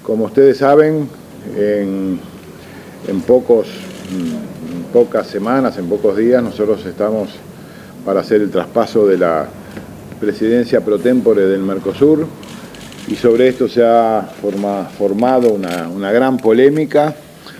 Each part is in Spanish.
Como ustedes saben, en pocas semanas, en pocos días, nosotros estamos para hacer el traspaso de la presidencia pro tempore del Mercosur, y sobre esto se ha formado una gran polémica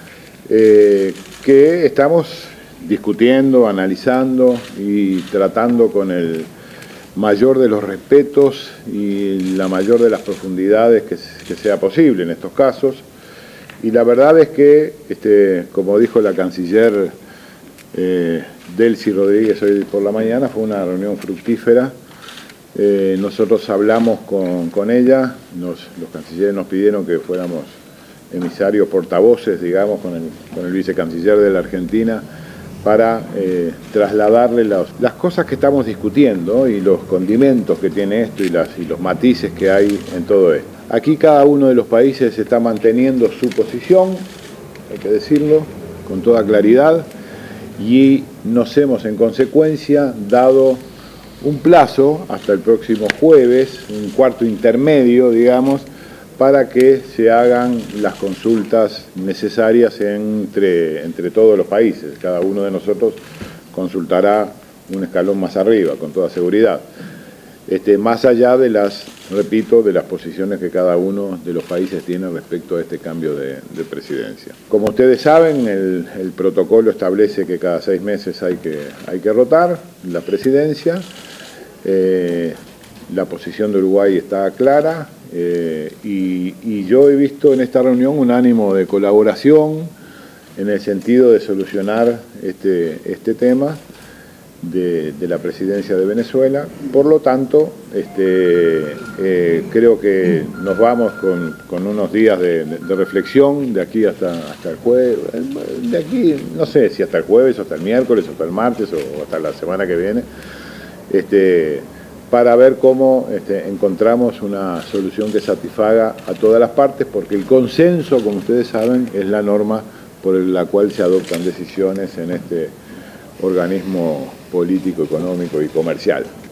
que estamos discutiendo, analizando y tratando con el mayor de los respetos y la mayor de las profundidades que sea posible en estos casos. Y la verdad es que, como dijo la canciller Delcy Rodríguez hoy por la mañana, fue una reunión fructífera. Nosotros hablamos con ella, los cancilleres nos pidieron que fuéramos emisarios, portavoces, digamos, con el vicecanciller de la Argentina, para trasladarle las cosas que estamos discutiendo y los condimentos que tiene esto y los matices que hay en todo esto. Aquí cada uno de los países está manteniendo su posición, hay que decirlo, con toda claridad, y nos hemos en consecuencia dado un plazo hasta el próximo jueves, un cuarto intermedio, digamos, para que se hagan las consultas necesarias entre todos los países. Cada uno de nosotros consultará un escalón más arriba, con toda seguridad. Más allá de las posiciones que cada uno de los países tiene respecto a este cambio de presidencia. Como ustedes saben, el protocolo establece que cada 6 meses hay que rotar la presidencia. La posición de Uruguay está clara, y yo he visto en esta reunión un ánimo de colaboración en el sentido de solucionar este tema de la presidencia de Venezuela. Por lo tanto, creo que nos vamos con unos días de reflexión de aquí hasta el jueves, de aquí no sé si hasta el jueves, o hasta el miércoles, o hasta el martes, o hasta la semana que viene, para ver cómo encontramos una solución que satisfaga a todas las partes, porque el consenso, como ustedes saben, es la norma por la cual se adoptan decisiones en este organismo político, económico y comercial.